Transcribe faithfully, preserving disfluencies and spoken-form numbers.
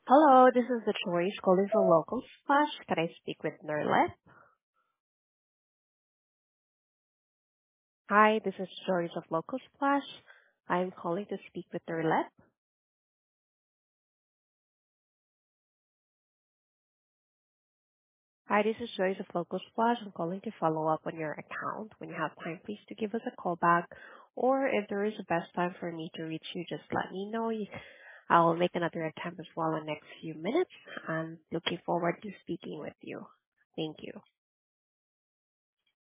Hello, this is the Choice calling for Local Splash. Can I speak with Nerlet? Hi, this is Joyce of Local Splash. I'm calling to speak with Nerlet. Hi, this is Joyce of Local Splash. I'm calling to follow up on your account. When you have time, please to give us a call back. Or if there is a best time for me to reach you, just let me know. I will make another attempt as well in the next few minutes. I'm looking forward to speaking with you. Thank you.